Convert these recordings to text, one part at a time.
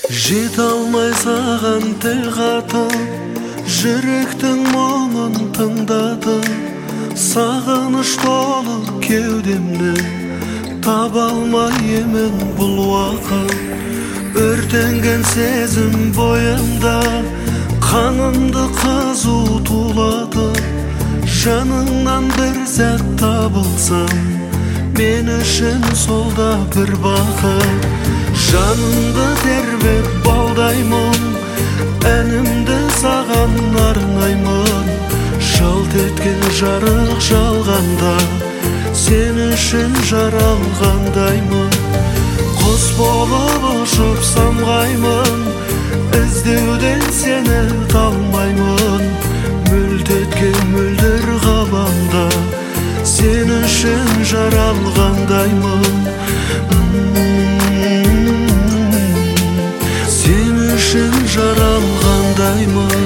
Жете алмай саған тіл қатып, жүректің мұңын тыңдатып, сағыныш толы кеудемді таба алмай емен бұл уақыт. Өртенген сезім бойымда қанымды қызу тулатып, жаныңнан бір сәт табылсам, мен үшін сол да бір бақыт. Жанымды тербеп балдаймын, әнімді саған арнаймын. Жалт еткен жарық жалғанда, сен үшін жаралғандаймын. Құс болып ұшып самғаймын, іздеуден сені талмаймын. Мүлт еткен мөлдір ғаламда, сен үшін жаралғандаймын. Сен үшін жаралғандаймын.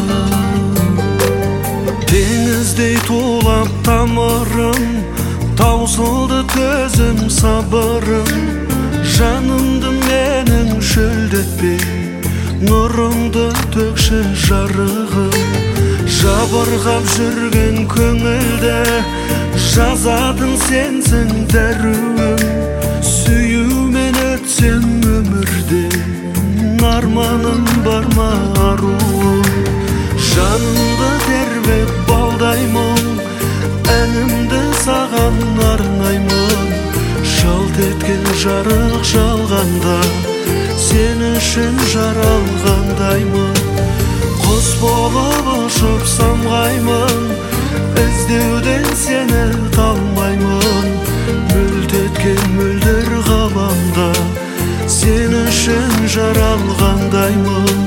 Теңіздей тулап тамырым, таусылды төзім сабырым. Жанымды менің шөлдетпей, нұрыңды төкші жарығым. Жабырғап жүрген көңілді жазатын сенсің дәруім. Сүюмен өтсем өмірде, арманым бар ма аруым. Жанымды тербеп балдаймын, әнімді саған арнаймын. Жалт еткен жарық жалғанда, сен үшін жаралғандаймын. Құс болып ұшып самғаймын, іздеуден сені талмаймын. Мүлт еткен мөлдір ғаламда, сен үшін жаралғандаймын.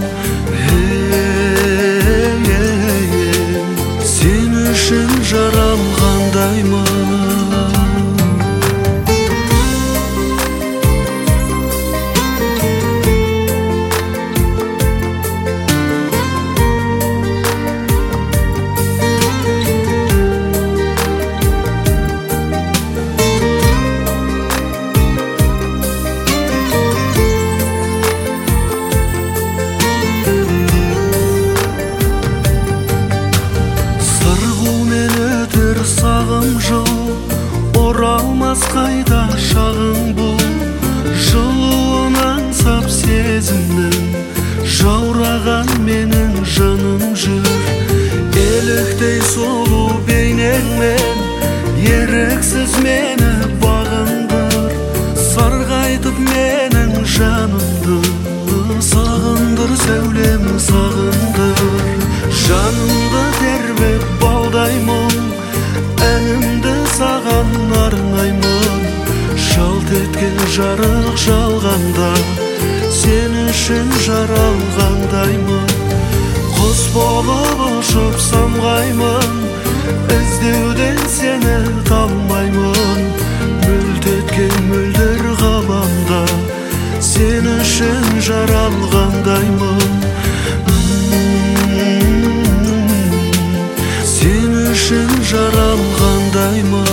Сен үшін жаралғандаймын. Сағым жыл, оралмас қайда шағың бұл. Жылуын аңсап сезімнің, жаураған менің жаным жүр. Еліктей сұлу бейнеңмен, еріксіз мені бағындыр. Сарғайтып менің жанымды, сағындыр сәулем сағындыр. Жанымды тербеп балдаймын, әнімді саған арнаймын. Жалт еткен жарық жалғанда, сен үшін жаралғандаймын. Құс болып ұшып самғаймын, іздеуден сені талмаймын. Мүлт еткен мөлдір ғаламда, сен үшін жаралғандаймын. Сен үшін жаралғандаймын.